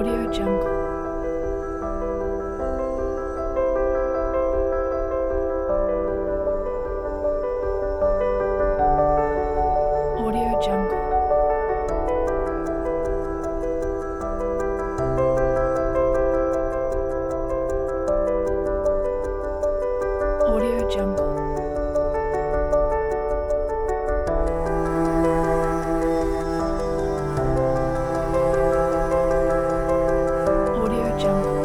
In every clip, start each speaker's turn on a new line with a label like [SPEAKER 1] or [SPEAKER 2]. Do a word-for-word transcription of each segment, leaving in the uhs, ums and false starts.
[SPEAKER 1] Audio Jungle. Audio Jungle. Audio Jungle. Audio Jungle.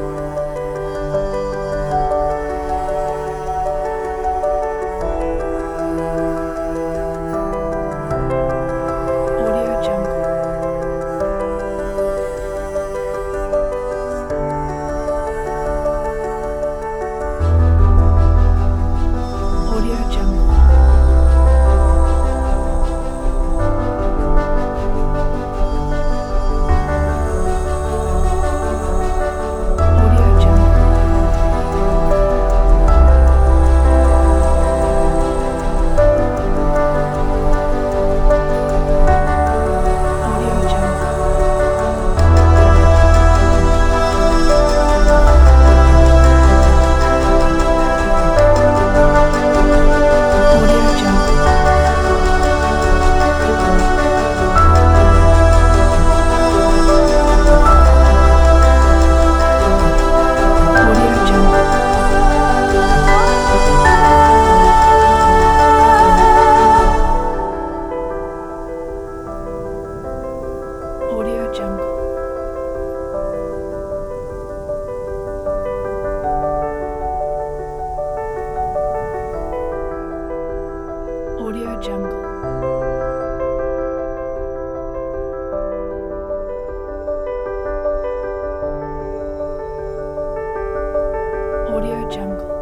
[SPEAKER 1] Audio Jungle. Audio Jungle. Audio Jungle. Audio Jungle. Audio Jungle. Audio Jungle. Audio Jungle. Audio Jungle. Audio Jungle.